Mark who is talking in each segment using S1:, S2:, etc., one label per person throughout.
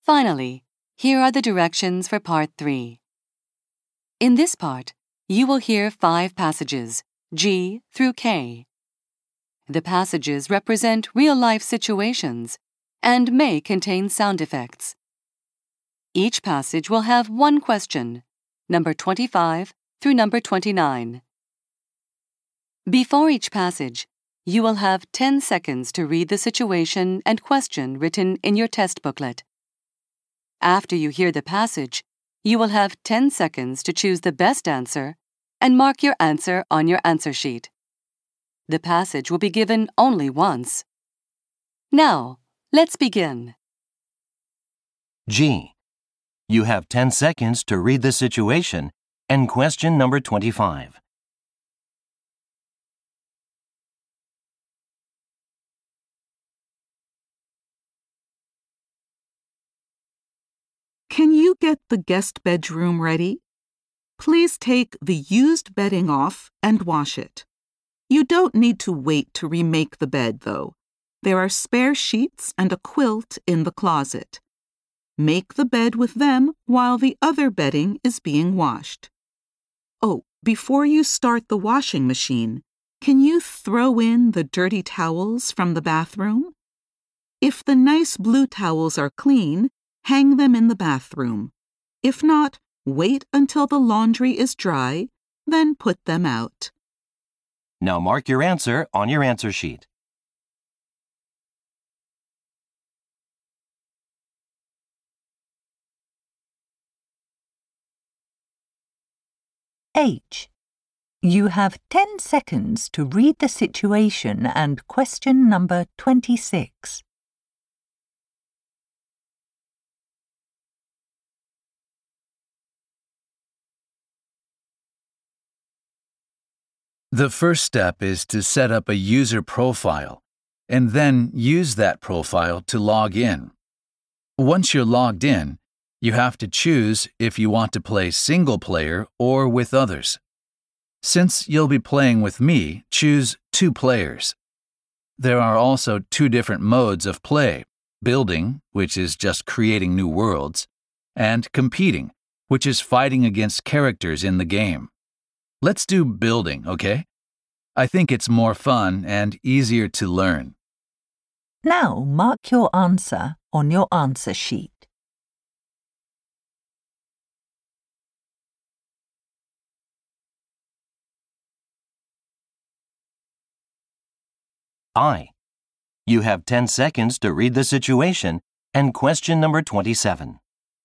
S1: Finally, here are the directions for Part 3. In this part, you will hear 5 passages, G through K. The passages represent real-life situations and may contain sound effects. Each passage will have one question, number 25 through number 29. Before each passage, you will have 10 seconds to read the situation and question written in your test booklet. After you hear the passage, you will have 10 seconds to choose the best answer and mark your answer on your answer sheet. The passage will be given only once. Now, let's begin.
S2: G. You have 10 seconds to read the situation and question number 25.
S3: Can you get the guest bedroom ready? Please take the used bedding off and wash it. You don't need to wait to remake the bed, though. There are spare sheets and a quilt in the closet. Make the bed with them while the other bedding is being washed. Oh, before you start the washing machine, can you throw in the dirty towels from the bathroom? If the nice blue towels are clean, hang them in the bathroom. If not, wait until the laundry is dry, then put them out.
S2: Now mark your answer on your answer sheet.
S4: H. You have 10 seconds to read the situation and question number 26.
S5: The first step is to set up a user profile and then use that profile to log in. Once you're logged in, you have to choose if you want to play single player or with others. Since you'll be playing with me, choose 2 players. There are also 2 different modes of play: building, which is just creating new worlds, and competing, which is fighting against characters in the game. Let's do building, okay? I think it's more fun and easier to learn.
S4: Now mark your answer on your answer sheet.
S2: I. You have 10 seconds to read the situation and question number 27.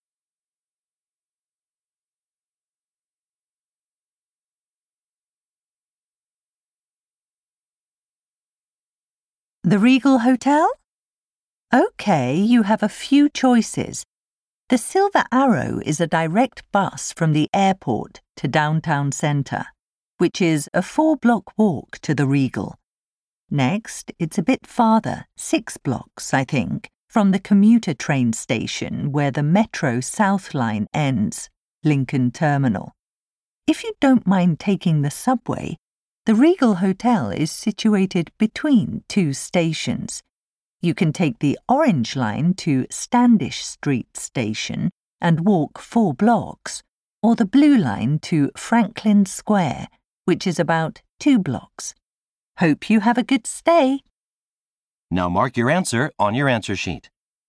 S4: The Regal Hotel? OK, you have a few choices. The Silver Arrow is a direct bus from the airport to downtown centre, which is a 4-block walk to the Regal. Next, it's a bit farther, 6 blocks, I think, from the commuter train station where the Metro South Line ends, Lincoln Terminal. If you don't mind taking the subway, the Regal Hotel is situated between 2 stations. You can take the Orange Line to Standish Street Station and walk 4 blocks, or the Blue Line to Franklin Square, which is about 2 blocks. Hope you have a good stay.
S2: Now mark your answer on your answer sheet.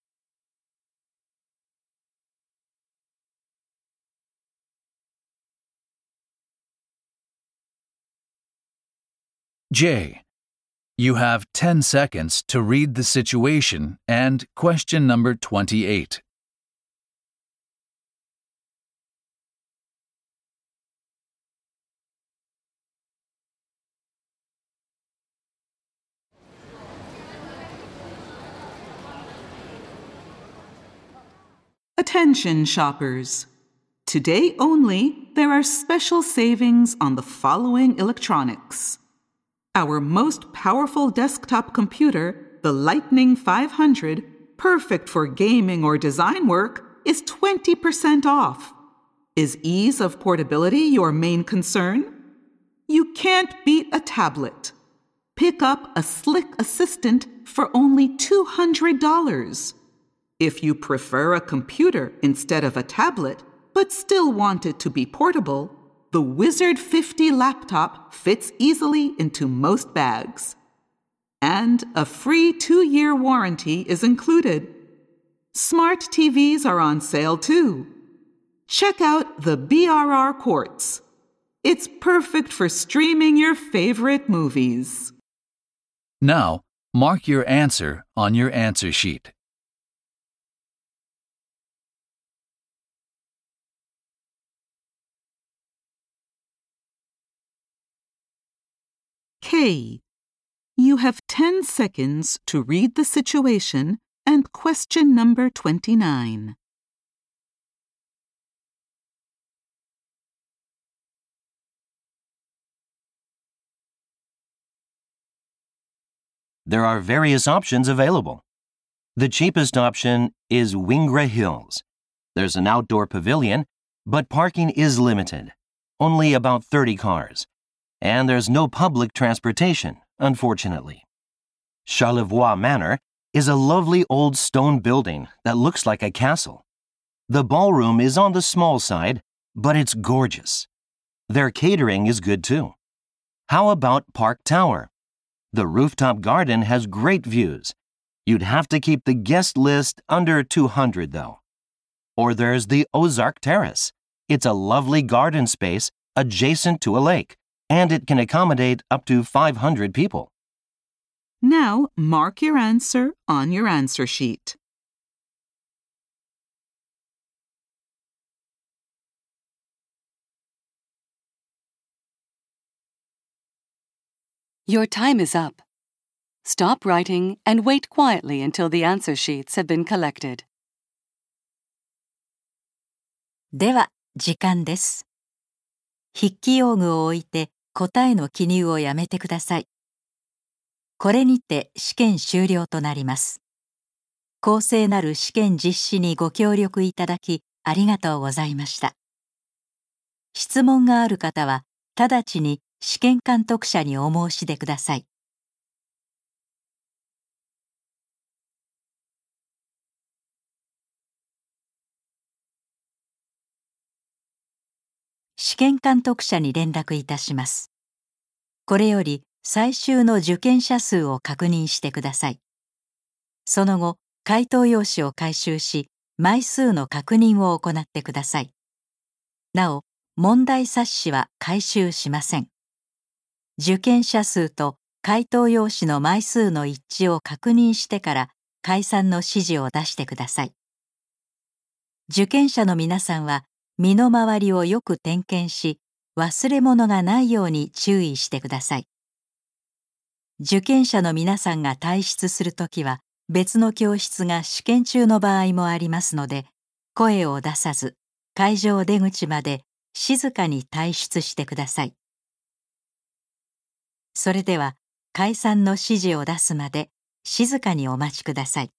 S5: J. You have 10 seconds to read the situation and question number 28.
S3: Attention, shoppers. Today only, there are special savings on the following electronics. Our most powerful desktop computer, the Lightning 500, perfect for gaming or design work, is 20% off. Is ease of portability your main concern? You can't beat a tablet. Pick up a Slick Assistant for only $200. If you prefer a computer instead of a tablet, but still want it to be portable, the Wizard 50 laptop fits easily into most bags. And a free 2-year warranty is included. Smart TVs are on sale too. Check out the BRR Quartz. It's perfect for streaming your favorite movies.
S5: Now, mark your answer on your answer sheet.
S3: K. You have 10 seconds to read the situation and question number 29.
S2: There are various options available. The cheapest option is Wingra Hills. There's an outdoor pavilion, but parking is limited, only about 30 cars. And there's no public transportation, unfortunately. Charlevoix Manor is a lovely old stone building that looks like a castle. The ballroom is on the small side, but it's gorgeous. Their catering is good too. How about Park Tower? The rooftop garden has great views. You'd have to keep the guest list under 200 though. Or there's the Ozark Terrace. It's a lovely garden space adjacent to a lake, and it can accommodate up to 500 people.
S3: Now, mark your answer on your answer sheet.
S1: Your time is up. Stop writing and wait quietly until the answer sheets have been collected.
S6: では、時間です。筆記用具を置いて答えの記入をやめてください。これにて試験終了となります。公正なる試験実施にご協力いただきありがとうございました。質問がある方は直ちに試験監督者にお申し出ください。試験監督者に連絡いたします。これより最終の受験者数を確認してください。その後、回答用紙を回収し、枚数の確認を行ってください。なお、問題冊子は回収しません。受験者数と回答用紙の枚数の一致を確認してから解散の指示を出してください。受験者の皆さんは身の回りをよく点検し、忘れ物がないように注意してください。受験者の皆さんが退出するときは別の教室が試験中の場合もありますので、声を出さず会場出口まで静かに退出してください。それでは解散の指示を出すまで静かにお待ちください。